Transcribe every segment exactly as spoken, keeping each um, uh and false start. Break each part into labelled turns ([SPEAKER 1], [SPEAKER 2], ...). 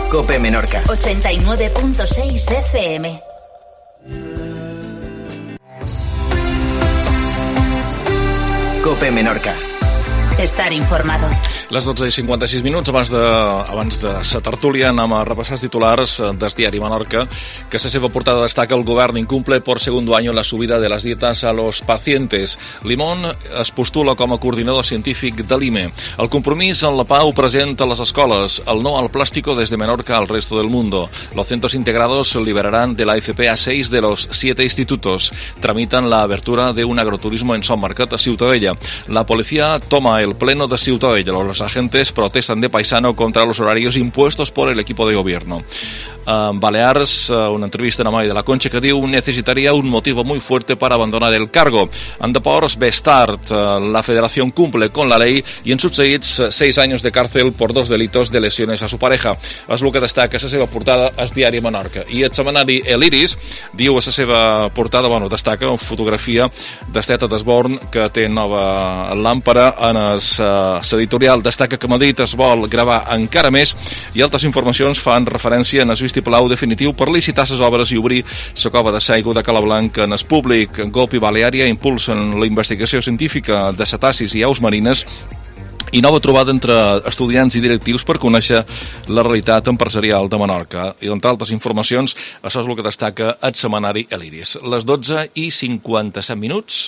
[SPEAKER 1] COPE Menorca.
[SPEAKER 2] ochenta y nueve punto seis F M.
[SPEAKER 1] COPE Menorca.
[SPEAKER 2] Estar informado.
[SPEAKER 3] Les dotze i cinquanta-sis minuts, abans de, abans de sa tertúlia, anem a repassar els titulars del diari Menorca, que a la seva portada destaca: el govern incumple por segundo año la subida de las dietas a los pacientes. Limón es postula com a coordinador científic de l'I M E. El compromís en la pau present a les escoles. El no al plástico desde Menorca al resto del mundo. Los centros integrados liberarán de la F P a seis de los siete institutos. Tramitan la abertura de un agroturismo en Son Marquet a Ciutadella. La policía toma el pleno de Ciutadella. Los agentes protestan de paisano contra los horarios impuestos por el equipo de gobierno. Uh, Balears, uh, una entrevista en Amai de la Concha que diu: necesitaría un motivo muy fuerte para abandonar el cargo. Andeports, Bestart, uh, la federación cumple con la ley y en succeïts uh, seis años de cárcel por dos delitos de lesiones a su pareja. És el que destaca a la seva portada el diari Menorca. I el setmanari El Iris diu a la seva portada, bueno, destaca una fotografia d'Esteta d'Esborn que té nova làmpara. En l'editorial uh, destaca que Madrid es vol gravar encara més, i altres informacions fan referència en el vistiplau definitiu per licitar les obres i obrir la cova de s'aigua de Calablanca en el públic. Golp i Baleària impulsen la investigació científica de cetacis i aus marines, i nova trobada entre estudiants i directius per conèixer la realitat empresarial de Menorca. I entre altres informacions, això és el que destaca el setmanari El Iris. Les dotze i cincuenta-set minuts.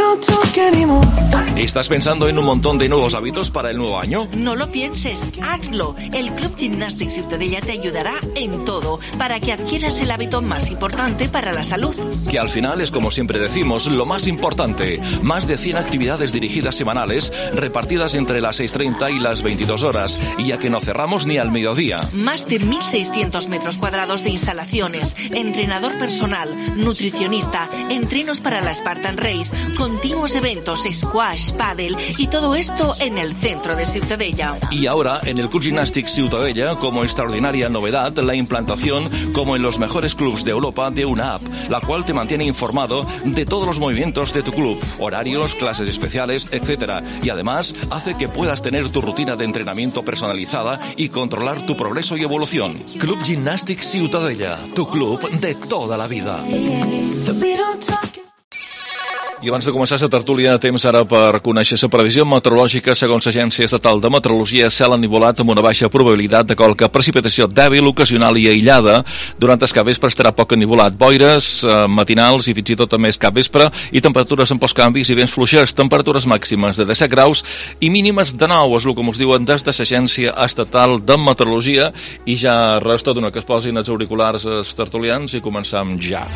[SPEAKER 3] ¿Estás pensando en un montón de nuevos hábitos para el nuevo año?
[SPEAKER 4] No lo pienses, hazlo. El Club Gimnàstic Ciutadella te ayudará en todo para que adquieras el hábito más importante para la salud.
[SPEAKER 3] Que al final es, como siempre decimos, lo más importante. Más de cien actividades dirigidas semanales repartidas entre las seis treinta y las veintidós horas, y ya que no cerramos ni al mediodía.
[SPEAKER 4] Más de mil seiscientos metros cuadrados de instalaciones, entrenador personal, nutricionista, entrenos para la Spartan Race, continuos eventos, squash, pádel y todo esto en el centro de Ciutadella.
[SPEAKER 3] Y ahora en el Club Gimnàstic Ciutadella, como extraordinaria novedad, la implantación, como en los mejores clubs de Europa, de una app, la cual te mantiene informado de todos los movimientos de tu club, horarios, clases especiales, etcétera, y además hace que puedas tener tu rutina de entrenamiento personalizada y controlar tu progreso y evolución. Club Gimnàstic Ciutadella, tu club de toda la vida. I abans de començar la tertúlia, temps ara per conèixer la previsió meteorològica. Segons l'Agència Estatal de Meteorologia, cel ennivolat amb una baixa probabilitat de qualque precipitació dèbil, ocasional i aïllada. Durant el capvespre estarà poc ennivolat. Boires eh, matinals i fins i tot també el capvespre, i temperatures amb pocs canvis i vents fluixers. Temperatures màximes de disset graus i mínimes de nou, és el que ens diuen des de l'Agència Estatal de Meteorologia. I ja resta d'una que es posin els auriculars els tertulians i començam ja.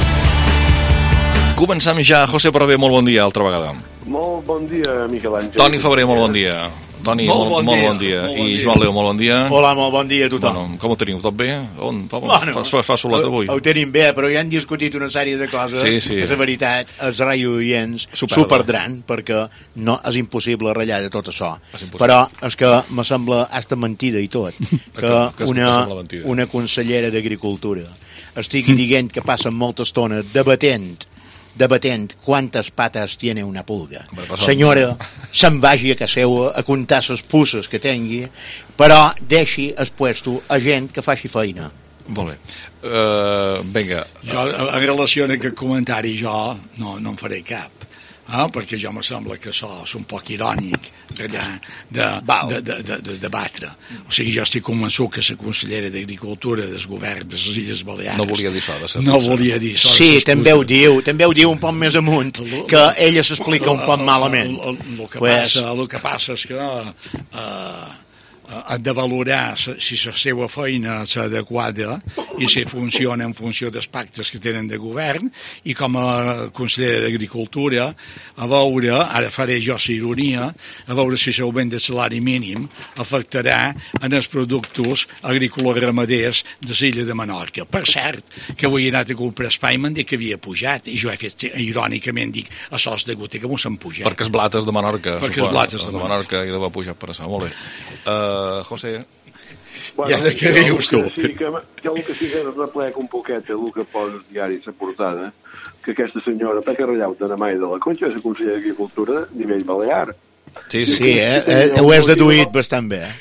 [SPEAKER 3] Començam ja. José Parabé, molt bon dia, altra vegada.
[SPEAKER 5] Molt bon dia, Miquel Àngel.
[SPEAKER 3] Toni Febrer, molt bon dia. Toni, molt, molt, bon, molt, dia. bon dia. Molt bon I dia. Joan Leo, molt bon dia.
[SPEAKER 6] Hola, molt bon dia a tothom.
[SPEAKER 3] Bueno, com ho teniu? Tot bé? On?
[SPEAKER 6] Bueno,
[SPEAKER 3] fa, fa, fa solet avui?
[SPEAKER 6] Ho, ho tenim bé, però ja han discutit una sèrie de coses
[SPEAKER 3] sí, sí.
[SPEAKER 6] que, la veritat, els radioients s'ho perdran, perquè no és impossible ratllar de tot això. Però és que me sembla hasta mentida i tot, que, que, que una, una consellera d'Agricultura estigui dient que passen molta estona debatent debatent quantes pates tiene una pulga. Senyora, se'n vagi a casa seva a comptar les pusses que tingui, però deixi el puesto a gent que faci feina.
[SPEAKER 3] Molt bé. Uh, vinga.
[SPEAKER 7] Jo, en relació a aquest comentari, jo no, no en faré cap. Ah, perquè jo me sembla que això és un poc irònic de, de, de, de, de, de debatre. O sigui, jo estic convençut que la consellera d'Agricultura del govern de les Illes Balears
[SPEAKER 3] no volia dir això. De
[SPEAKER 7] no volia dir això.
[SPEAKER 6] Sí, també ho diu, també ho diu un poc més amunt, que ella s'explica un poc malament.
[SPEAKER 7] El, el, el, que pues... passa, el que passa és que uh, ha de valorar si la seva feina és adequada i si funciona en funció dels pactes que tenen de govern, i com a consellera d'Agricultura a veure, ara faré jo la ironia, a veure si l'augment del salari mínim afectarà en els productes agrícola-ramaders de l'illa de Menorca. Per cert, que avui he anat a comprar espai i m'han dit que havia pujat, i jo he fet irònicament, dic, això és degut a que m'ho s'han pujat.
[SPEAKER 3] Perquè els blates de Menorca,
[SPEAKER 7] perquè els blates de
[SPEAKER 3] Menorca i d'haver pujat per això. Molt bé. Uh, José.
[SPEAKER 5] Bueno,
[SPEAKER 7] ja què dius tu?
[SPEAKER 5] Sí, que, que el que sí que replec un poquet el que posa el diari la portada, que aquesta senyora Peca Rallau de Namai de la Concha és la consellera d'Agricultura a nivell balear.
[SPEAKER 6] Sí, sí, sí eh, eh, ho has deduït bastant bé. Eh?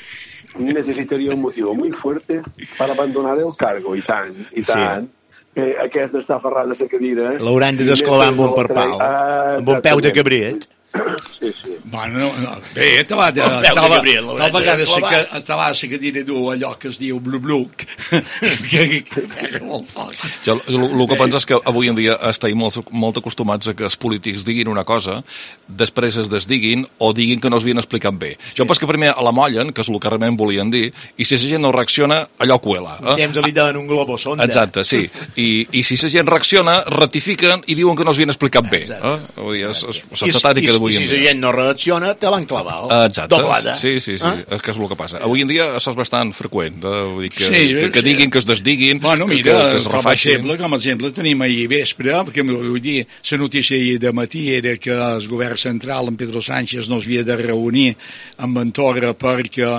[SPEAKER 5] necesitaría un motivo muy fuerte para abandonar el cargo, i tant, i tant. Sí. Eh, aquesta està ferrada a la cadira.
[SPEAKER 6] L'hauran de desclavar amb un perpal, ah, amb un peu de cabrit.
[SPEAKER 5] Sí, sí.
[SPEAKER 7] Bueno, no, no. Bé, estava, estava, tal vegada sí que estava a la cadira dur allò que es diu blu-bluc, que, que pega molt fort.
[SPEAKER 3] Jo, el que penso és que avui en dia estem molt, molt acostumats a que els polítics diguin una cosa, després es desdiguin o diguin que no es havien explicat bé. Jo penso que primer a la mollen, que és el que realment volien dir, i si la gent no reacciona, allò cuela. Eh?
[SPEAKER 6] Un temps li donen un globo sonda.
[SPEAKER 3] Exacte, sí. I, i si la gent reacciona, rectifiquen i diuen que no es havien explicat bé. Eh? Vull dir, és, és, és la tàctica d'avui en dia.
[SPEAKER 6] I si la gent no reacciona, te l'han clavat.
[SPEAKER 3] Exacte.
[SPEAKER 6] Doblada.
[SPEAKER 3] Sí, sí, sí. Eh? És que és el que passa. Avui en dia això és bastant freqüent. Eh? Vull dir que, sí, que, que diguin, que es desdiguin,
[SPEAKER 7] bueno,
[SPEAKER 3] que,
[SPEAKER 7] mira,
[SPEAKER 3] que es refacin.
[SPEAKER 7] Com a exemple, com a exemple tenim ahir vespre, perquè vull dir, la notícia ahir de matí era que el govern central, en Pedro Sánchez, no es havia de reunir amb Andorra perquè...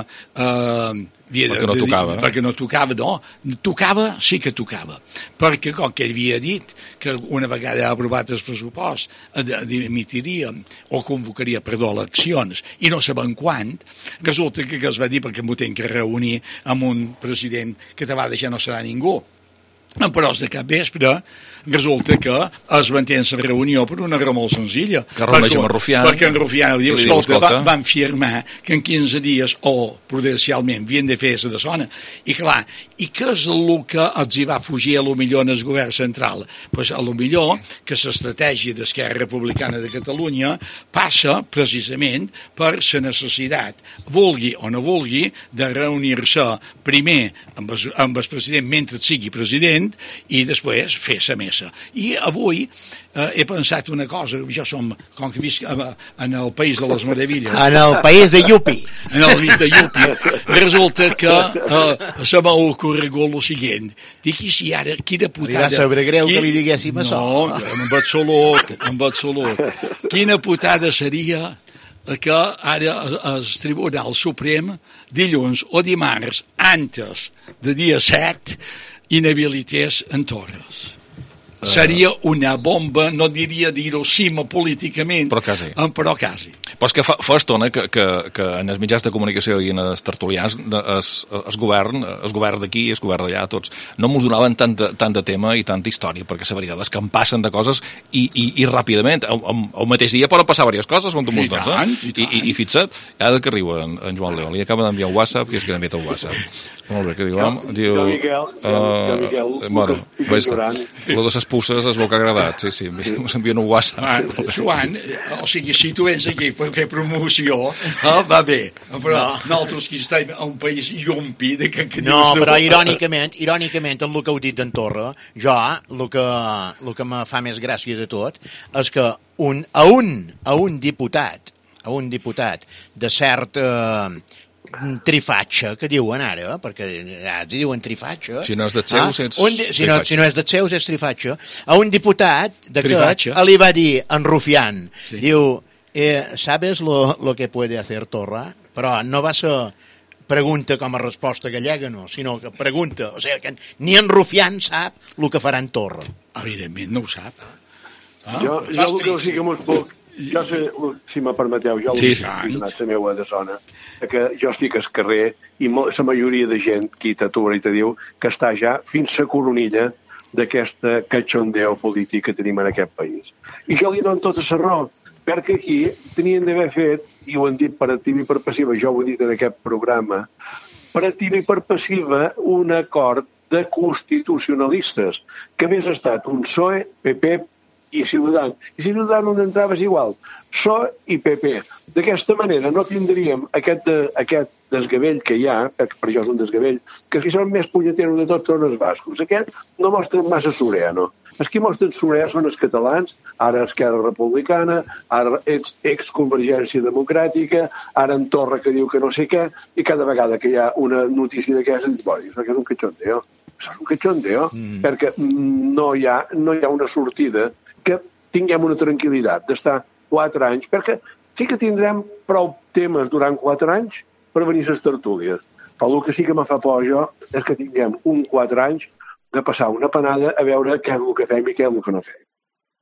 [SPEAKER 7] Eh, De,
[SPEAKER 3] perquè no tocava.
[SPEAKER 7] De, perquè no tocava, no. Tocava, sí que tocava. Perquè, com que ell havia dit que una vegada aprovat el pressupost dimitiria o convocaria, perdó, eleccions i no sabem quan, resulta que, que es va dir perquè m'ho tenc que reunir amb un president que te va deixar no serà ningú. Però de cap vespre resulta que es mantén la reunió per una raó molt senzilla.
[SPEAKER 3] Que reuneix amb en Rufián.
[SPEAKER 7] Perquè en Rufián diu, escolta, escolta. Va, van firmar que en quinze dies o prudencialment havien de fer la de zona. I clar, i què és el que els hi va fugir a lo millor en el govern central? Pues a lo millor que l'estratègia d'Esquerra Republicana de Catalunya passa precisament per la necessitat, vulgui o no vulgui, de reunir-se primer amb el, amb el president mentre sigui president i després fer la mesa. I avui eh, he pensat una cosa, jo som, com que visc en el País de les Meravilles.
[SPEAKER 6] En el País de Yupi.
[SPEAKER 7] En el País de Yupi. Resulta que eh, se m'ha ocorregut el següent. Dic, i si ara, quina putada...
[SPEAKER 6] Li va saber greu qui... que li diguéssim això.
[SPEAKER 7] No, en absolut, en absolut. Quina putada seria que ara el Tribunal Suprem, dilluns o dimarts, antes de dia set, inhabilités en Torres. Uh, Seria una bomba, no diria dir-ho cima políticament,
[SPEAKER 3] però quasi.
[SPEAKER 7] Però quasi.
[SPEAKER 3] Però és que fa, fa estona que, que, que en els mitjans de comunicació i en els tertulians es, es govern, es govern d'aquí, es govern d'allà, tots, no mos donaven tant de, tant de tema i tanta història, perquè la veritat és que em passen de coses i, i, i ràpidament, el mateix dia poden passar diverses coses, com tu mos dones, eh? I, i, i fixa't, ara que arriba en, en Joan León, li acaba d'enviar un WhatsApp, que és que l'ha enviat un WhatsApp. Molt bé, què diu?
[SPEAKER 5] Jo,
[SPEAKER 3] diu
[SPEAKER 5] jo Miquel, jo, jo Miquel,
[SPEAKER 3] uh, bueno, vaig estar. Lo de les pusses és el que ha agradat, sí, sí, m'envien un WhatsApp.
[SPEAKER 7] Ah, Joan, o sigui, si tu vens aquí per fer promoció, eh, va bé, però no. Nosaltres que estem a un país llumpi de que... que
[SPEAKER 6] no, però irònicament, irònicament, amb el que heu dit d'en Torra, jo, el que, el que me fa més gràcia de tot, és que un, a, un, a un diputat, a un diputat de cert... Eh, trifatge, que diuen ara, perquè ja es diuen trifatge.
[SPEAKER 3] Si no és de seus, ah, ets
[SPEAKER 6] un, si, no, si no és de seus, és trifatge. A un diputat d'aquest li va dir en Rufián, sí. Diu, eh, ¿sabes lo, lo que puede hacer Torra? Però no va ser pregunta com a resposta gallega, no, sinó que pregunta, o sigui, que ni en Rufián sap el que farà en Torra.
[SPEAKER 7] Evidentment no ho sap.
[SPEAKER 5] Ah, jo, jo el que sí que mos puc... Jo sé, si me permeteu, jo
[SPEAKER 3] sí,
[SPEAKER 5] he donat la meva de zona, que jo estic al carrer i la majoria de gent qui t'atura i te diu que està ja fins a coronilla d'aquesta cachondeo polític que tenim en aquest país. I jo li dono tota la raó, perquè aquí tenien d'haver fet, i ho han dit per activa i per passiva, jo ho he dit en aquest programa, per activa i per passiva un acord de constitucionalistes, que hagués estat un P S O E, P P i Ciutadans. I si Ciutadans no entraves igual, P S O E i P P. D'aquesta manera no tindríem aquest, aquest desgavell que hi ha, perquè per això és un desgavell, que si són més punyeteros de tots són els bascos. Aquest no mostren massa soreano. Els que mostren soreano són els catalans, ara Esquerra Republicana, ara ex-Convergència Democràtica, ara en Torra que diu que no sé què, i cada vegada que hi ha una notícia d'aquestes ens vol dir, això és un cachondeo. Això és un cachondeo, mm. perquè no hi, ha, no hi ha una sortida que tinguem una tranquil·litat d'estar quatre anys, perquè sí que tindrem prou temes durant quatre anys per venir a les tertúlies. Però el que sí que me fa por jo és que tinguem un quatre anys de passar una panada a veure què és el que fem i què és el que no fem.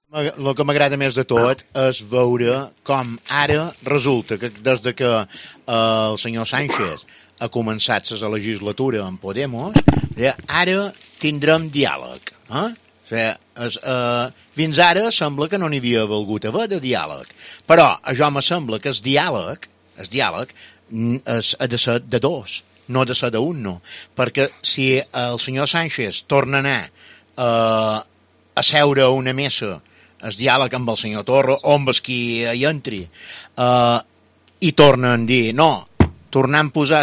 [SPEAKER 6] El que m'agrada més de tot és veure com ara resulta que des de que el senyor Sánchez ha començat la legislatura en Podemos, ara tindrem diàleg. Eh? O sigui, es, eh, fins ara sembla que no n'hi havia volgut haver de diàleg. Però a jo me sembla que el diàleg, el diàleg és, ha de ser de dos, no ha de ser d'un, no. Perquè si el senyor Sánchez torna a anar eh, a seure a una mesa, el diàleg amb el senyor Torra, o amb el qui hi entri, eh, i tornen a dir, no, tornant a posar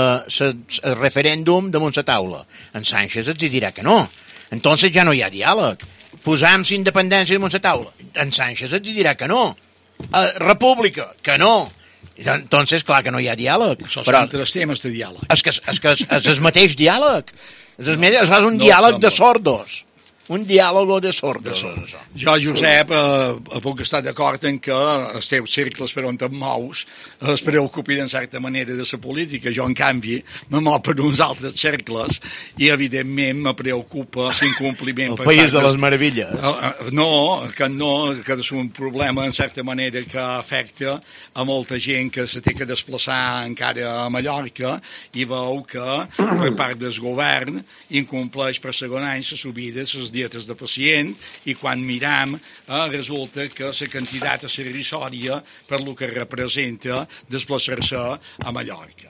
[SPEAKER 6] el referèndum damunt la taula. En Sánchez els dirà que no. Entonces ja no hi ha diàleg. Posam la independència damunt la taula. En Sánchez els dirà que no. Uh, república, que no. Entonces, clar que no hi ha diàleg.
[SPEAKER 7] Això són tres temes de diàleg.
[SPEAKER 6] És que és, que és, és el mateix diàleg. És, el, és un no diàleg de sordos. Un diàleg de sordos.
[SPEAKER 7] Jo, Josep, eh, puc estar d'acord en que els teus cercles per on te'n mous es preocupin en certa manera de la política. Jo, en canvi, me mou per uns altres cercles i, evidentment, me preocupa l'incompliment.
[SPEAKER 6] El país de les meravilles.
[SPEAKER 7] No, que no, que és un problema, en certa manera, que afecta a molta gent que se té que desplaçar encara a Mallorca i veu que, per part del govern, incompleix per segon any les subides, les dietes de pacient, i quan miram eh, resulta que la quantitat és irrisòria per lo que representa desplaçar-se a Mallorca.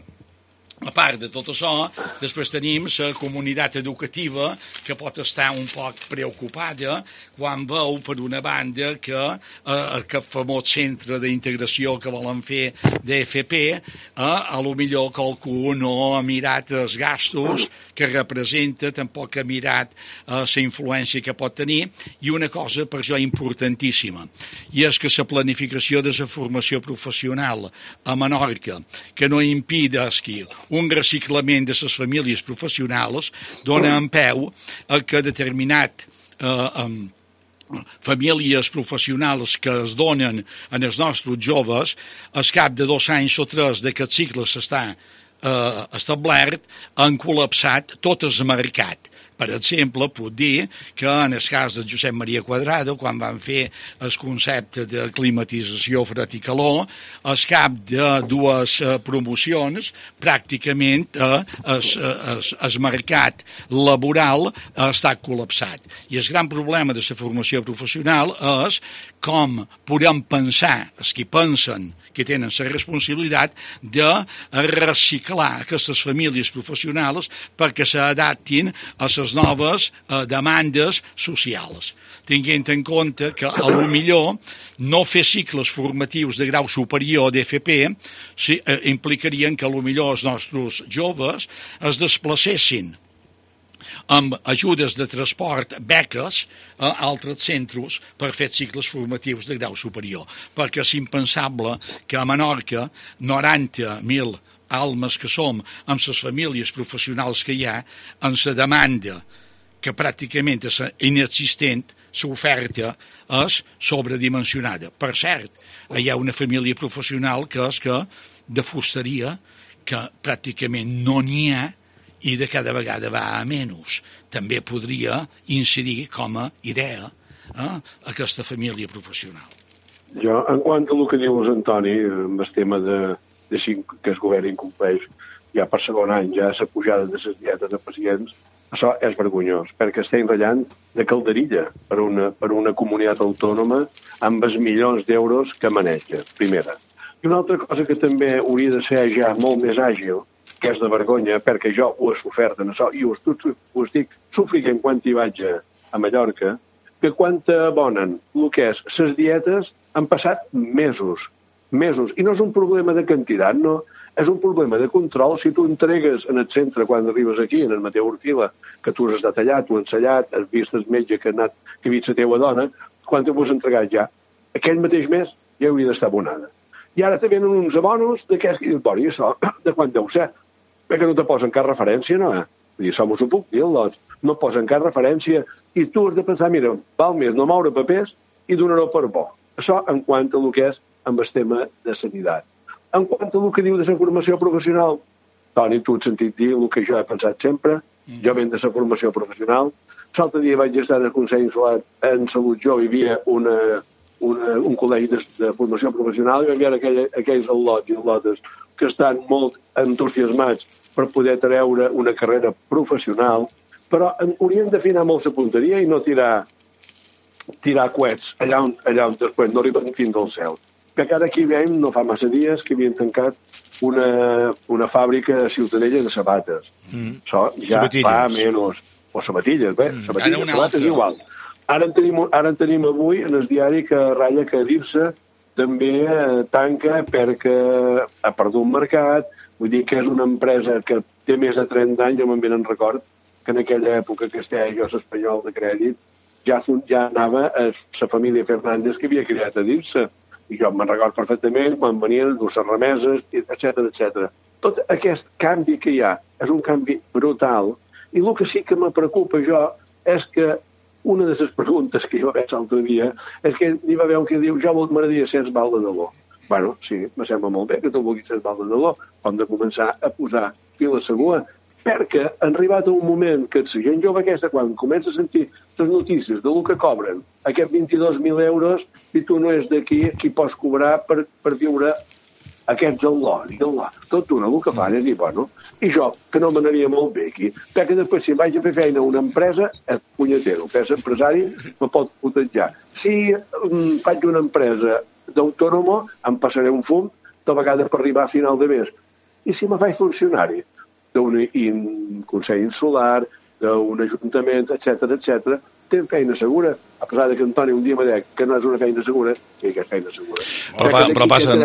[SPEAKER 7] A part de tot això, després tenim la comunitat educativa que pot estar un poc preocupada quan veu, per una banda, que eh, aquest famós centre d'integració que volen fer d'F P, eh, a lo millor qualcú no ha mirat els gastos que representa, tampoc ha mirat la eh, influència que pot tenir, i una cosa per jo importantíssima, i és que la planificació de la formació professional a Menorca, que no impida esquí un reciclament de les famílies professionals, dona en peu a que determinat eh, um, famílies professionals que es donen en els nostres joves, al cap de dos anys o tres d'aquest cicle s'està eh, establert, han col·lapsat tot el mercat. Per exemple, puc dir que en el cas de Josep Maria Quadrado, quan van fer el concepte de climatització fred i calor, al cap de dues promocions, pràcticament eh, el, el, el mercat laboral ha estat col·lapsat. I el gran problema de la formació professional és com podem pensar, els que pensen que tenen la responsabilitat de reciclar aquestes famílies professionals perquè s'adaptin a les noves eh, demandes socials, tenint en compte que a lo millor no fer cicles formatius de grau superior d'F P si, eh, implicarien que a lo millor els nostres joves es desplacessin amb ajudes de transport, beques, a altres centres per fer cicles formatius de grau superior. Perquè és impensable que a Menorca noranta mil almes que som amb les famílies professionals que hi ha, en la demanda que pràcticament és inexistent, l'oferta és sobredimensionada. Per cert, hi ha una família professional que és que de fusteria, que pràcticament no n'hi ha, i de cada vegada va a menys. També podria incidir com a idea eh, aquesta família professional.
[SPEAKER 5] Jo, en quant a el que dius, Antoni, amb el tema de, de que el govern incompleix ja per segon any, ja la pujada de les dietes de pacients, això és vergonyós, perquè estem ratllant de calderilla per una, per una comunitat autònoma amb els milions d'euros que maneja, primera. I una altra cosa que també hauria de ser ja molt més àgil, que és de vergonya, perquè jo ho he sofert en això, i ho, ho estic sofrint quan hi vaig a, a Mallorca, que quan t'abonen el que és les dietes han passat mesos, mesos, i no és un problema de quantitat, no, és un problema de control. Si tu entregues en el centre quan arribes aquí, en el Mateu Ortila, que tu has estat allà, tu has ensellat, has vist el metge que ha anat, que ha vist la teva dona, quan t'ho has entregat ja, aquell mateix mes ja hauria d'estar abonada. I ara te venen uns abonos d'aquests que dius, bueno, i això, de quan deu ser? Perquè no te posen cap referència, no? Eh? Vull dir, això m'ho puc dir, doncs. No posen cap referència i tu has de pensar, mira, val més no moure papers i donar-ho per bo. Això en quant a el que és amb el tema de sanitat. En quant a el que diu de la formació professional, Toni, tu has sentit dir el que jo he pensat sempre, mm. jo venc de la formació professional. L'altre dia vaig estar en el Consell Insular en Salut Jo, hi havia una, una, un col·legi de, de formació professional i hi havia aquell, aquells al·lots i al·lotes que estan molt entusiasmats per poder treure una carrera professional, però hauríem d'afinar molt la punteria i no tirar, tirar coets allà on, allà on després no arriben fins al cel. Perquè ara aquí veiem, no fa massa dies, que havien tancat una, una fàbrica a Ciutadella de sabates. Mm. Això ja sabatilles. Fa menys. O sabatilles, bé, mm. sabatilles, sabates igual. Ara en, tenim, ara en tenim avui en el diari que ratlla que dir-se també eh, tanca perquè ha perdut un mercat. Vull dir que és una empresa que té més de trenta anys, jo me'n ben record que en aquella època que estava jo l'Espanyol de Crèdit ja, ja anava a la família Fernández que havia creat a dir-se. I jo me'n record perfectament quan venien les remeses, etcètera, etcètera. Tot aquest canvi que hi ha és un canvi brutal. I el que sí que me preocupa jo és que una de les preguntes que hi va haver l'altre dia és que n'hi va haver un que diu jo m'agradaria ser esbalda de l'O. Bueno, sí, me sembla molt bé que tu vulguis ser esbalda de l'O. Hem de començar a posar fil a segura, perquè han arribat a un moment que la gent jove aquesta, quan comença a sentir les notícies del que cobren, aquests vint-i-dos mil euros, i tu no és d'aquí qui pots cobrar per, per viure aquests al l'O, i el l'O. Tot una, el que fan és dir, bueno, i jo, que no m'anaria molt bé aquí, perquè després si vaig a fer feina a una empresa, és punyetero, que és empresari, me pot putejar. Si um, faig una empresa d'autònomo, em passaré un fum, de vegades per arribar a final de mes. I si me faig funcionari d'un in, Consell Insular, d'un ajuntament, etcètera, etcètera, tenen feina segura, a pesar de que Antoni un dia m'ha dit que no és una feina segura, sí que és feina segura.
[SPEAKER 3] Però, però passen...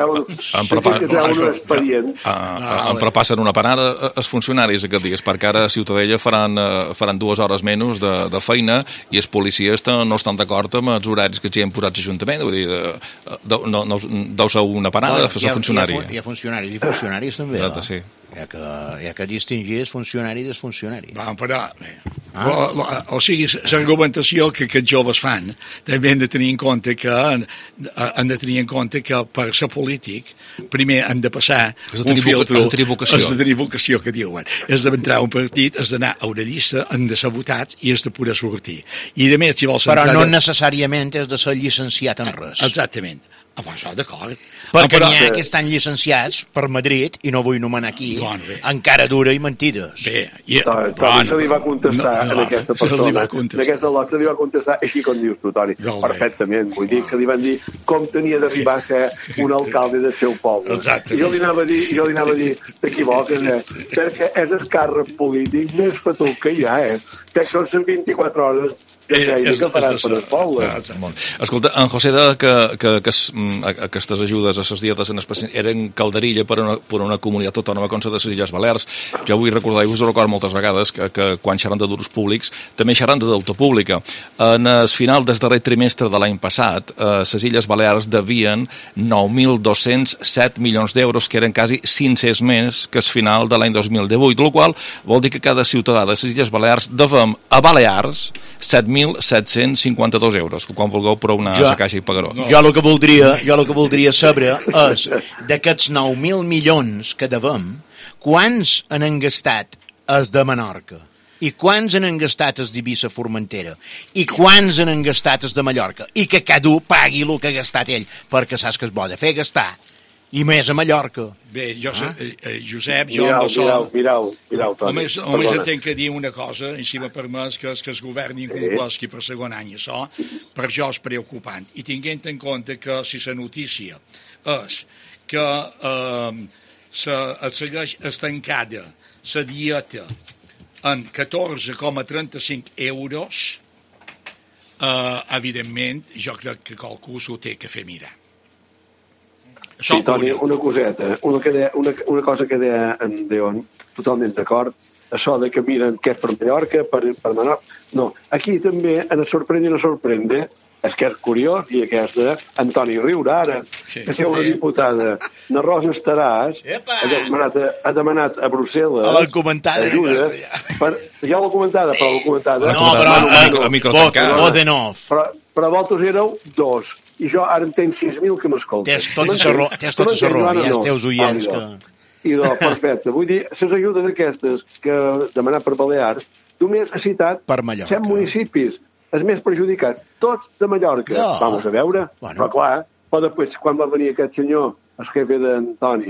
[SPEAKER 3] Però passen una panada els funcionaris aquests dies, perquè ara a Ciutadella faran, faran dues hores menys de, de feina i els policies no estan d'acord amb els horaris que ja han posat l'Ajuntament. Vull dir, de, de, no, no, deu ser una panada de fer funcionari.
[SPEAKER 6] Hi ha funcionaris i funcionaris també.
[SPEAKER 3] Exacte, sí.
[SPEAKER 6] Hi ha que, hi ha que distingir el funcionari del funcionari.
[SPEAKER 7] Va, però... Ah? O, o, o sigui, l'argumentació que aquests joves fan també hem de tenir en compte que han, han de tenir en compte que per ser polític primer han de passar
[SPEAKER 3] has de un filtro, has de tenir vocació.
[SPEAKER 7] Has de tenir vocació, que diuen. Has d'entrar a un partit, has d'anar a una llista, han de ser votats i has de poder sortir. I de més, si vols
[SPEAKER 6] però no necessàriament has de ser llicenciat en res.
[SPEAKER 7] Exactament. Ah, això, d'acord.
[SPEAKER 6] Perquè ah, n'hi ha que estan llicenciats per Madrid, i no vull nomenar aquí, bueno, encara dura i mentides.
[SPEAKER 7] Bé, i...
[SPEAKER 5] Toni, Toni se li va contestar no, no, en aquesta persona, en aquesta lot se li va contestar així com dius tu, Toni, no, perfectament. Vull dir que li van dir com tenia d'arribar a ser un alcalde del seu poble.
[SPEAKER 7] Exacte.
[SPEAKER 5] I jo li anava a dir, jo li anava a dir, t'equivoques, eh? Perquè és el càrrec polític més fatut que hi ha, eh? Que són les vint-i-quatre hores Eh, és, que faran per el poble.
[SPEAKER 3] Escolta, en José, de que, que, que es, aquestes ajudes a les dietes en especial eren calderilla per una, per una comunitat autònoma com la de les Illes Balears. Jo vull recordar, i us ho recordo moltes vegades, que, que quan xerran de duros públics, també xerran de deute pública. En el final del darrer trimestre de l'any passat, eh, les Illes Balears devien nou mil dos-cents set milions d'euros, que eren quasi cinc-cents més que el final de l'any dos mil divuit, el qual vol dir que cada ciutadà de les Illes Balears devem a Balears set mil set-cents cinquanta-dos euros, que quan vulgueu prou una jo, caixa i pagaró.
[SPEAKER 6] No. Jo el que voldria, jo el que voldria saber és d'aquests nou mil milions que devem, quants han gastat els de Menorca? I quants han gastat els d'Eivissa Formentera? I quants han gastat els de Mallorca? I que cada un pagui el que ha gastat ell, perquè saps que es vol fer gastar. I més a Mallorca.
[SPEAKER 7] Bé, jo, ah? eh, eh, Josep, jo
[SPEAKER 5] mirau,
[SPEAKER 7] no sol...
[SPEAKER 5] Mirau, mirau, mirau, Toni.
[SPEAKER 7] Només, només entenc que dir una cosa, i si m'ha permès, que, que es governi incomplesqui per segon any, això, per jo és preocupant. I tinguent en compte que si la notícia és que eh, se, es segueix estancada la dieta en catorze coma trenta-cinc euros, eh, evidentment, jo crec que qualcú s'ho té que fer mirar.
[SPEAKER 5] Sí, Toni, una coseta, una, que de, una, una cosa que deia en Deon, totalment d'acord, això de que miren què és per Mallorca, per, per Menorca, no, aquí també en el sorprende i no sorprende, és que és curiós, i aquesta Antoni Riura, ara, sí, que si una diputada, na Rosa Estaràs, ha demanat, ha demanat a Brussel·les
[SPEAKER 6] a la comentada,
[SPEAKER 5] ajuda, per, ja l'ha comentada, sí. Però la comentada...
[SPEAKER 6] No, però, a micro tancat. Però,
[SPEAKER 5] però vosaltres éreu dos, i jo ara en tenc sis mil que m'escolten.
[SPEAKER 6] Tens tota la raó, tens tota la raó, hi ha els teus oients que...
[SPEAKER 5] Idò, perfecte. Vull dir, les ajudes aquestes que demanat per Balears, només ha citat set municipis, els més perjudicats, tots de Mallorca. No. Vamos a veure, bueno. Però clar, però després, quan va venir aquest senyor, el jefe d'Antoni,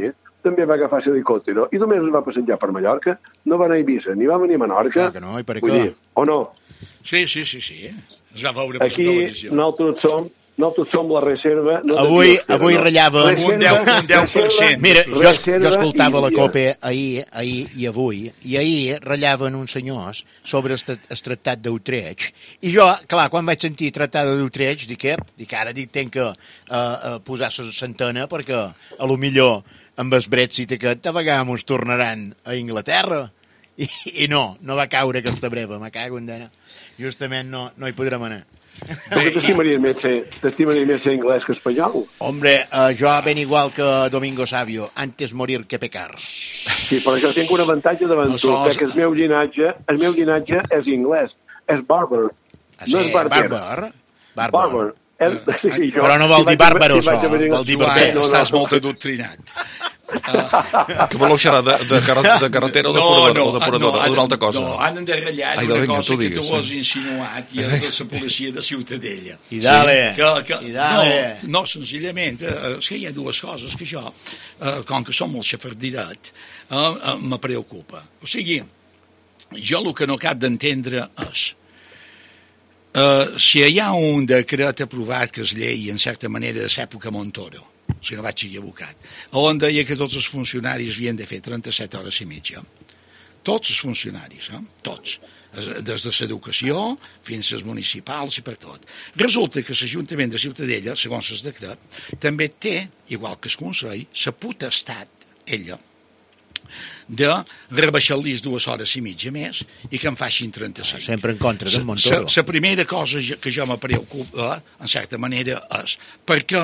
[SPEAKER 5] també va agafar l'helicòptero i només es va passejar per Mallorca, no va anar a Eivissa, ni va venir a Menorca.
[SPEAKER 6] Clar que no, i per què?
[SPEAKER 5] O no?
[SPEAKER 7] Sí, sí, sí, sí. Es va veure per
[SPEAKER 5] aquí
[SPEAKER 7] televisió.
[SPEAKER 5] nosaltres som, nosaltres som la reserva... No
[SPEAKER 6] avui avui no. Ratllava...
[SPEAKER 7] Un deu per cent.
[SPEAKER 6] Mira, jo, jo escoltava la COPE ahir, ahir i avui, i ahir ratllaven uns senyors sobre el, el tractat d'Utrecht, i jo, clar, quan vaig sentir tractat d'Utrecht, dic, eh, dic ara dic, tenc que uh, uh, posar la centena, perquè a lo millor amb el Brexit aquest a vegades ens tornaran a Inglaterra. I, i no, no va caure aquesta breva, me cago en dena. Justament no, no hi podrem anar.
[SPEAKER 5] T'estimaries més ser anglès que espanyol?
[SPEAKER 6] Hombre, uh, jo ben igual que Domingo Savio, antes morir que pecar.
[SPEAKER 5] Sí, però jo tinc un avantatge davant tu, perquè el meu llinatge, el meu llinatge és anglès, és barber,
[SPEAKER 6] ah, sí,
[SPEAKER 5] no és barber.
[SPEAKER 6] Barber?
[SPEAKER 5] Barber. barber. El, sí, jo,
[SPEAKER 6] però no vol dir bàrbaro, això, vol dir barber.
[SPEAKER 7] No, estàs molt adoctrinat.
[SPEAKER 3] Uh, que voleu xerrar de, de, car de carretera o de
[SPEAKER 7] no,
[SPEAKER 3] no,
[SPEAKER 7] no,
[SPEAKER 3] o de paradora,
[SPEAKER 7] no,
[SPEAKER 3] o d'una altra cosa?
[SPEAKER 7] No, han endarrellat una vinga, cosa que tu ho has insinuat i és de la policia de Ciutadella.
[SPEAKER 6] I dale,
[SPEAKER 7] sí, que, que,
[SPEAKER 6] i dale.
[SPEAKER 7] No, no, senzillament, eh, és que hi ha dues coses que jo, eh, com que som molt xafardirat, eh, eh, me preocupa. O sigui, jo el que no cap d'entendre és Uh, si hi ha un decret aprovat que és llei, en certa manera, de l'època Montoro, si no vaig equivocat, on deia que tots els funcionaris havien de fer trenta-set hores i mitja. Tots els funcionaris, eh? Tots. Des de l'educació fins als municipals i per tot. Resulta que l'Ajuntament de Ciutadella, segons el decret, també té, igual que el Consell, la potestat, ella, de rebaixar-los dues hores i mitja més i que en facin trenta-cinc.
[SPEAKER 6] Sempre en contra del Montoro.
[SPEAKER 7] La primera cosa que jo me preocupa, en certa manera, és per què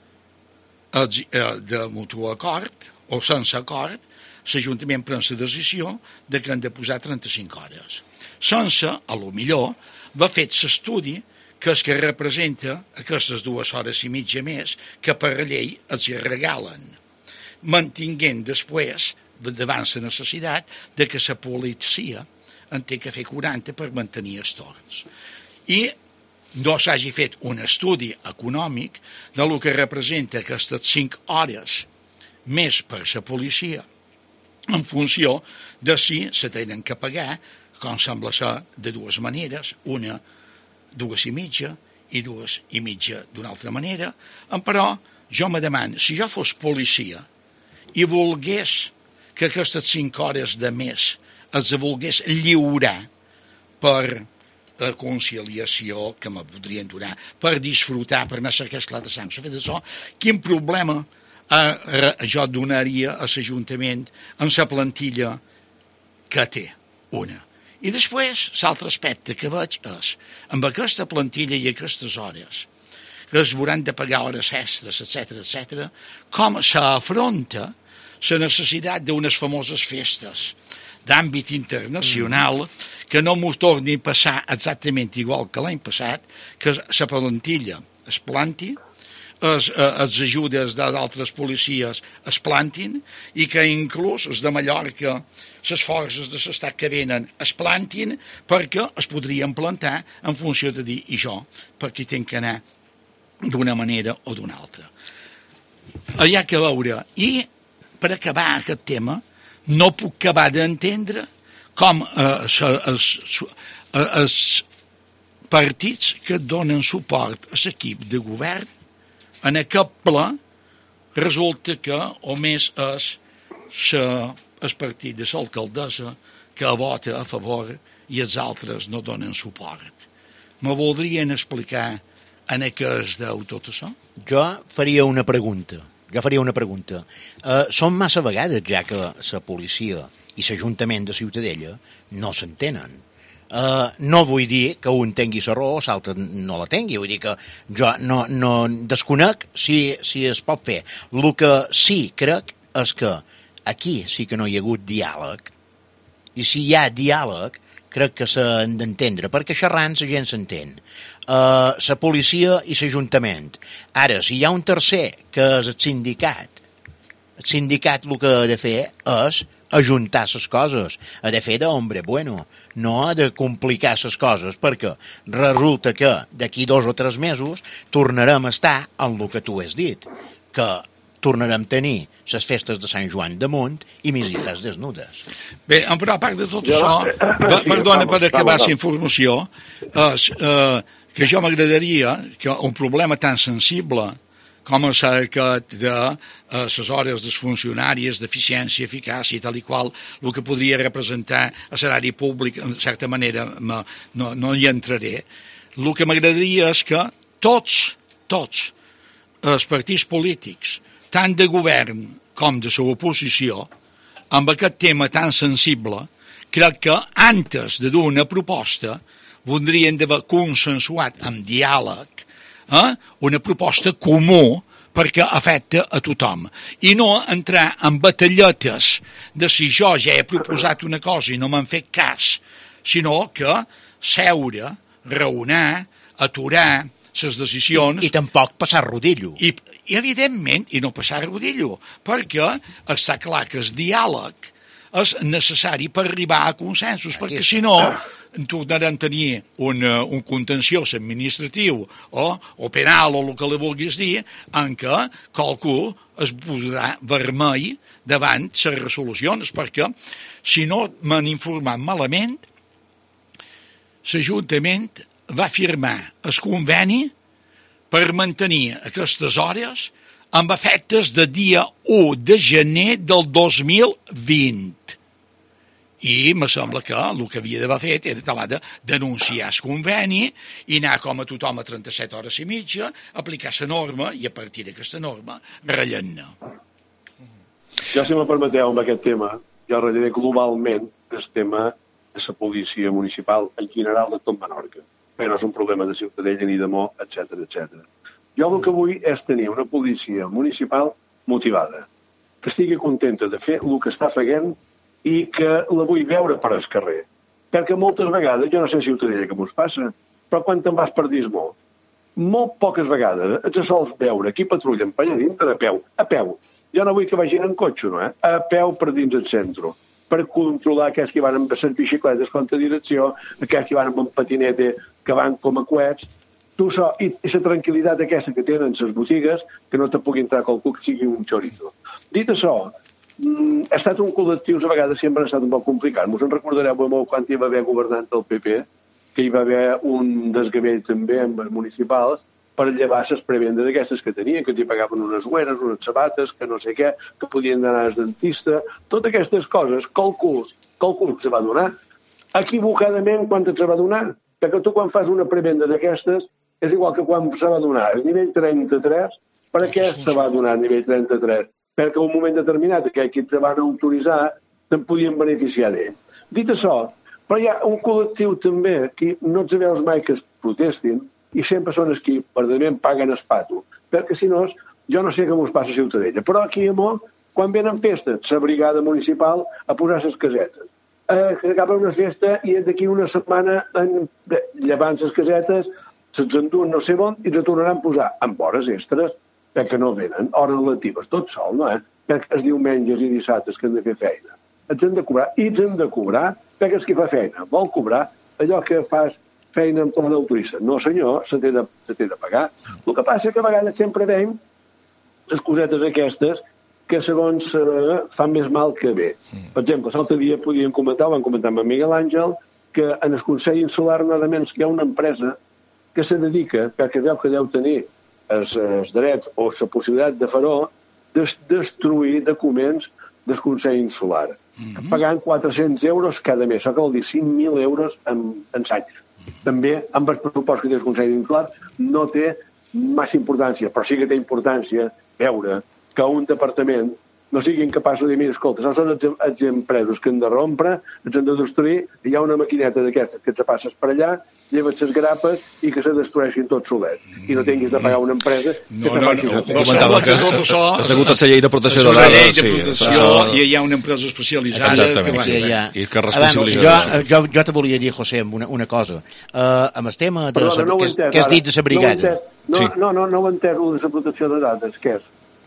[SPEAKER 7] de mutu acord o sense acord l'Ajuntament pren la decisió de que han de posar trenta-cinc hores. Sense, a lo millor, va fet l'estudi que és que representa aquestes dues hores i mitja més que per llei els regalen, mantinguent després davant la necessitat de que la policia en té que fer quaranta per mantenir els torns. I no s'hagi fet un estudi econòmic de lo que representa aquestes cinc hores més per la policia en funció de si se tenen que pagar, com sembla ser, de dues maneres, una dues i mitja i dues i mitja d'una altra manera, però jo me demano, si jo fos policia i volgués que aquestes cinc hores de més els volgués lliurar per a conciliació que me podrien donar, per disfrutar, per anar a cercar esclat de sang. Fet això, quin problema eh, jo donaria a l'Ajuntament en la plantilla que té, una. I després, l'altre aspecte que veig és, amb aquesta plantilla i aquestes hores, que es hauran de pagar hores extres, etcètera, etcètera, com s'afronta la necessitat d'unes famoses festes d'àmbit internacional que no m'ho torni a passar exactament igual que l'any passat, que la plantilla es planti, es, els ajudes d'altres policies es plantin i que inclús els de Mallorca, les forces de l'estat que venen es plantin perquè es podrien plantar en funció de dir i jo, perquè tinc que anar d'una manera o d'una altra. Hi ha que veure. I per acabar aquest tema, no puc acabar d'entendre com eh, els, els partits que donen suport a l'equip de govern en aquest pla resulta que o més és el partit de l'alcaldessa que vota a favor i els altres no donen suport. Me voldrien explicar en què es deu tot això?
[SPEAKER 6] Jo faria una pregunta. Jo faria una pregunta. Uh, són massa vegades ja que la policia i l'Ajuntament de Ciutadella no s'entenen. Uh, no vull dir que un tingui la raó o l'altre no la tingui. Vull dir que jo no, no desconec si, si es pot fer. El que sí crec és que aquí sí que no hi ha hagut diàleg. I si hi ha diàleg, crec que s'han d'entendre, perquè xerrant la gent s'entén. Uh, la policia i l'Ajuntament. Ara, si hi ha un tercer, que és el sindicat, el sindicat el que ha de fer és ajuntar les coses, ha de fer d'hombre bueno, no ha de complicar les coses, perquè resulta que d'aquí dos o tres mesos tornarem a estar en el que tu has dit, que tornarem a tenir les festes de Sant Joan damunt i mis hijas desnudes.
[SPEAKER 7] Bé, però a part de tot això, per, perdona per acabar la informació, és eh, que jo m'agradaria que un problema tan sensible com és aquest de les eh, hores dels funcionaris, d'eficiència, eficàcia i tal i qual, el que podria representar a salari públic, en certa manera, no, no hi entraré. El que m'agradaria és que tots, tots els partits polítics, tant de govern com de l'oposició, amb aquest tema tan sensible, crec que antes de dur una proposta voldrien d'haver consensuat amb diàleg eh, una proposta comú perquè afecta a tothom. I no entrar en batalletes de si jo ja he proposat una cosa i no m'han fet cas, sinó que seure, raonar, aturar les decisions...
[SPEAKER 6] I, i tampoc passar rodillo.
[SPEAKER 7] I, i evidentment, i no passar rodillo, perquè està clar que el diàleg és necessari per arribar a consensos, perquè si no tornarem a tenir un, un contenciós administratiu o, o penal o el que li vulguis dir, en què qualcú es posarà vermell davant les resolucions, perquè si no m'han informat malament, l'Ajuntament va firmar el conveni per mantenir aquestes hores amb efectes de dia u de gener del dos mil vint. I me sembla que el que havia d'haver fet era talar de denunciar el conveni i anar com a tothom a trenta-set hores i mitja, aplicar la norma i a partir d'aquesta norma rellenar.
[SPEAKER 5] Jo, si me permeteu, amb aquest tema, jo relleré globalment el tema de la policia municipal en general de tot Menorca. Bé, no és un problema de Ciutadella ni de Mo, etcètera, etcètera. Jo el que vull és tenir una policia municipal motivada, que estigui contenta de fer el que està fent i que la vull veure per al carrer. Perquè moltes vegades, jo no sé Ciutadella què mos passa, però quan te'n vas per Dismó, molt poques vegades ets a sols veure qui patrullen per allà dintre a peu, a peu. Jo no vull que vagin en cotxe, no, eh? A peu per dins el centre, per controlar aquells que van amb les bicicletes contra direcció, aquells que van amb un patinet que van com a coets, tu so, i, i la tranquil·litat aquesta que tenen les botigues, que no te pugui entrar qualcú que sigui un chorizo. Dit això, mm, ha estat un col·lectiu, a vegades sempre ha estat un poc complicat. Us en recordareu molt quan hi va haver governant el P P, que hi va haver un desgavell també amb els municipals per llevar les prebendes aquestes que tenien, que t'hi pagaven unes ueres, unes sabates, que no sé què, que podien anar al dentista. Totes aquestes coses, qualcú, qualcú se va donar. Equivocadament, quan se va donar? Perquè tu quan fas una prebenda d'aquestes, és igual que quan se va donar el nivell trenta-tres, per què se va donar el nivell trenta-tres? Perquè en un moment determinat, aquells que te van autoritzar, te'n podien beneficiar d'ell. Dit això, però hi ha un col·lectiu també que no ets veus mai que es protestin i sempre són els que verdaderament paguen el pato. Perquè si no, jo no sé què mos passa a Ciutadella, però aquí a Mo, quan venen festes, la brigada municipal a posar les casetes. Eh, que acaba una festa i d'aquí una setmana en, de, llevant les casetes se'ns enduen no sé on i ens tornaran a posar amb hores extres perquè no venen, hores lectives, tot sol, no? Eh? Perquè els diumenges i dissabtes que han de fer feina. Ens hem de cobrar i ens hem de cobrar perquè el que fa feina vol cobrar allò que fas feina amb tot d'autorista. No, senyor, se té de, se té de pagar. El que passa és que a vegades sempre veiem les cosetes aquestes que segons eh, fan més mal que bé. Per exemple, l'altre dia podíem comentar, ho vam comentar amb Miguel Àngel, que en el Consell Insular nada menys que hi ha una empresa que se dedica, perquè veu que deu tenir els, els drets o la possibilitat de fer-ho, de destruir documents del Consell Insular, mm-hmm. pagant quatre-cents euros cada mes. Això que vol dir cinc mil euros en, en anys. Mm-hmm. També, amb el pressupost que té el Consell Insular, no té massa importància, però sí que té importància veure que un departament no siguin capaços de dir, mira, escolta, això són els, els empresos que han de rompre, els han de destruir, i hi ha una maquineta d'aquestes que te passes per allà, lleves les grapes i que se destrueixin tots solets. I no tinguis de pagar una empresa que
[SPEAKER 7] no, no, no, no,
[SPEAKER 3] comentava que és degut a la llei de protecció de dades.
[SPEAKER 7] La llei de protecció i hi ha una empresa especialitzada.
[SPEAKER 3] Exactament,
[SPEAKER 7] que
[SPEAKER 3] sí,
[SPEAKER 7] va...
[SPEAKER 3] ja. I que responsabilitza.
[SPEAKER 6] Jo, jo, jo te volia dir, José, una, una cosa. Uh, amb el tema de
[SPEAKER 5] Perdona,
[SPEAKER 6] sa,
[SPEAKER 5] no
[SPEAKER 6] que,
[SPEAKER 5] entès,
[SPEAKER 6] que has dit de la brigada.
[SPEAKER 5] No,
[SPEAKER 6] no,
[SPEAKER 5] sí. no, no, no ho entès, el de la protecció de dades. Què és?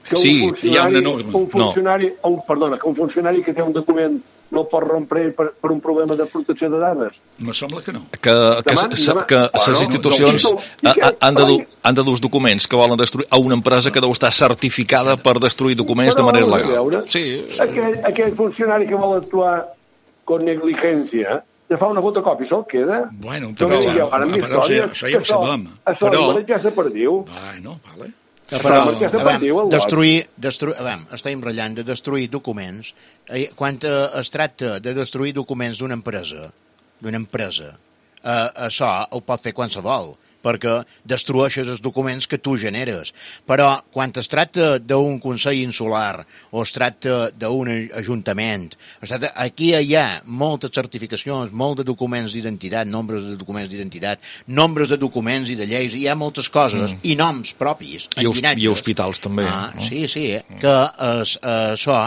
[SPEAKER 5] que un
[SPEAKER 3] sí,
[SPEAKER 5] funcionari,
[SPEAKER 3] hi ha una norma.
[SPEAKER 5] Un funcionari, no. un, perdona, que un funcionari que té un document no pot rompre per, per un problema de protecció de dades?
[SPEAKER 7] Me sembla que no.
[SPEAKER 3] Que, que, demà, demà. que les bueno, institucions no, no, no. han, de dur, han de dur els documents que volen destruir a una empresa que deu estar certificada per destruir documents
[SPEAKER 5] però,
[SPEAKER 3] de manera legal.
[SPEAKER 5] Veure, sí. Aquell, aquell funcionari que vol actuar con negligència, ja fa una fotocòpia, se'l queda.
[SPEAKER 7] Bueno, però, però, però, però això, això ja ho sabem.
[SPEAKER 5] Això però... ja s'ha perdiu.
[SPEAKER 7] Bueno, vale.
[SPEAKER 6] Però, però destruir, destruir, veure, estem ratllant de destruir documents. Quan es tracta de destruir documents d'una empresa, d'una empresa, eh, això ho pot fer qualsevol, perquè destrueixes els documents que tu generes. Però quan es tracta d'un consell insular o es tracta d'un ajuntament, es tracta, aquí hi ha moltes certificacions, molts de documents d'identitat, nombres de documents d'identitat, nombres de documents i de lleis, hi ha moltes coses, mm. i noms propis.
[SPEAKER 3] I, i hospitals també.
[SPEAKER 6] Ah, no? Sí, sí, eh, que es, eh, això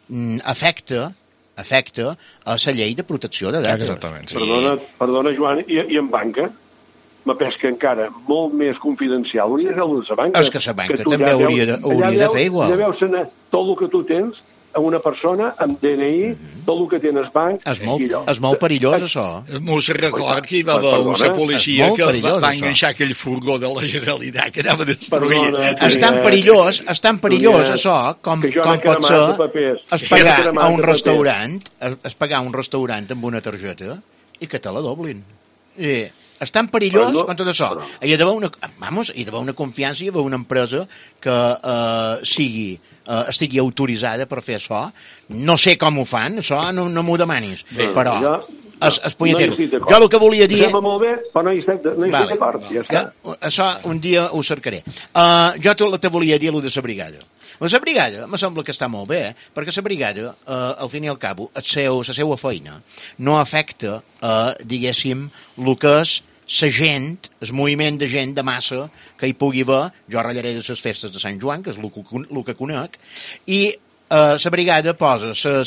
[SPEAKER 6] afecta afecta a la llei de protecció de dades.
[SPEAKER 3] Exactament, sí.
[SPEAKER 5] Perdona, perdona Joan, i, i en banca? Me pesca encara molt més confidencial. Hauria de ser el de la banca.
[SPEAKER 6] És que la banca també hauria de, hauria de fer igual.
[SPEAKER 5] Ja veus tot el que tu tens a una persona amb D N I, mm-hmm. tot el que tens banc...
[SPEAKER 6] És molt, és molt perillós, això.
[SPEAKER 7] M'ho record que hi va haver una policia que va enganxar aquell furgó de la Generalitat que anava a destruir.
[SPEAKER 6] És tan perillós, és tan perillós, això, com, com pot ser es pagar a un restaurant, es pagar a un restaurant amb una targeta i que te la doblin. I... És tan perillós com tot això. Hi ha d'haver una, vamos, hi ha d'haver una confiança, hi ha d'haver una empresa que eh, sigui, eh, estigui autoritzada per fer això. No sé com ho fan, això no, no m'ho demanis, bé, però ja, es, es punyetero. No jo el que volia dir...
[SPEAKER 5] Sembla molt bé, però no hi estic, no hi estic vale, d'acord. Ja està.
[SPEAKER 6] Ja, això un dia ho cercaré. Uh, jo te, te volia dir el de la brigada. La brigada me sembla que està molt bé, eh? Perquè la brigada, eh, al fin i al cabo, el seu, la seva feina no afecta, eh, diguéssim, el que és la gent, el moviment de gent de massa que hi pugui haver. Jo ratllaré de les festes de Sant Joan, que és el que conec, i la uh, brigada posa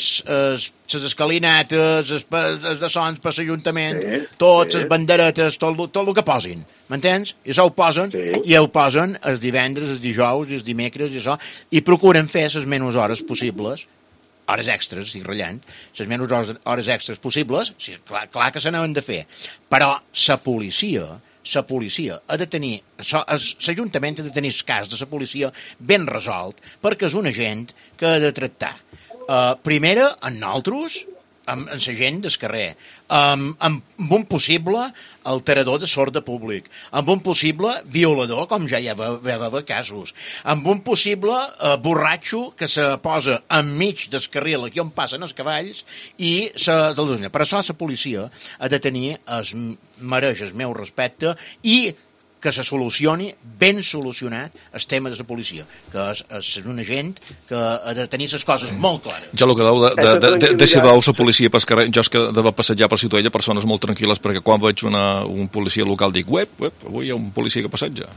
[SPEAKER 6] les escalinates, els dassons per l'Ajuntament, sí, tots, les sí. banderetes, tot, tot el que posin, m'entens? I això ho posen, sí. i ho posen els divendres, els dijous, els dimecres, i això, i procuren fer les menys hores possibles, hores extres, estic ratllant, les menys hores, hores extres possibles, sí, clar, clar que se n'han de fer, però la policia... la policia ha de tenir, l'Ajuntament ha de tenir el cas de la policia ben resolt, perquè és una gent que ha de tractar. Uh, primera, en nosaltres, amb, amb la gent del carrer, amb, amb un possible alterador de l'ordre públic, amb un possible violador, com ja hi va haver casos, amb un possible uh, borratxo que se posa enmig del carril aquí on passen els cavalls i se... Per això la policia ha de tenir, es mereix el meu respecte, i que se solucioni ben solucionat el tema de la policia, que és, és una gent que ha de tenir les coses molt clares.
[SPEAKER 3] Jo el que deu de, de, de, de, deixar veure la policia pel carrer, jo és que de passejar per Ciutadella persones molt tranquil·les, perquè quan veig una, un policia local dic, uep, uep, avui hi ha un policia que passeja.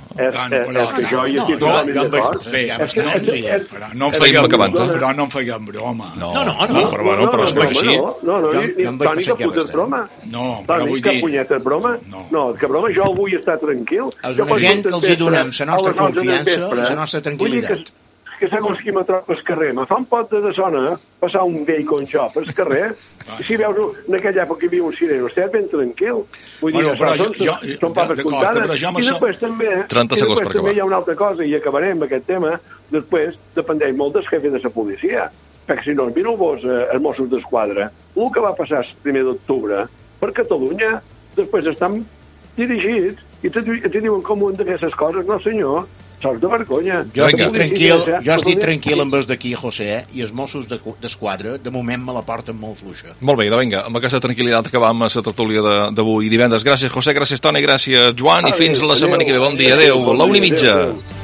[SPEAKER 7] Però no em feien broma.
[SPEAKER 3] No, no, no, però bueno, però és que així.
[SPEAKER 5] No, no, Toni, que fotes broma.
[SPEAKER 7] No, però vull dir...
[SPEAKER 5] Que punyetes broma? No, que broma, jo vull estar tranquil.
[SPEAKER 6] És una gent que els hi donem la nostra confiança i la nostra tranquil·litat.
[SPEAKER 5] Que, que segons qui me troba pel carrer, me fa un pot de deshona passar un vell com jo pel carrer, i si veus en aquella època que hi havia un sireno, estàs ben tranquil. Vull dir,
[SPEAKER 7] bueno,
[SPEAKER 5] això són,
[SPEAKER 7] jo,
[SPEAKER 5] són papas comptades. I després també,
[SPEAKER 3] trenta segons per acabar.
[SPEAKER 5] També hi ha una altra cosa, i acabarem aquest tema, després dependeix molt del jefe de la policia, perquè si no, mireu-vos eh, els Mossos d'Esquadra, el que va passar el primer d'octubre per Catalunya, després estan dirigits i te, te diuen com ho han de fer les coses. No, senyor, sort de vergonya.
[SPEAKER 6] Jo estic tranquil, jo estic tranquil amb els d'aquí, José, i els Mossos d'Esquadra, de moment me la porten molt fluixa.
[SPEAKER 3] Molt bé, doncs vinga, amb aquesta tranquil·litat acabam la tertúlia d'avui divendres. Gràcies, José, gràcies, Toni, gràcies, Joan, i fins la setmana que ve. Bon dia, adeu, la una i mitja.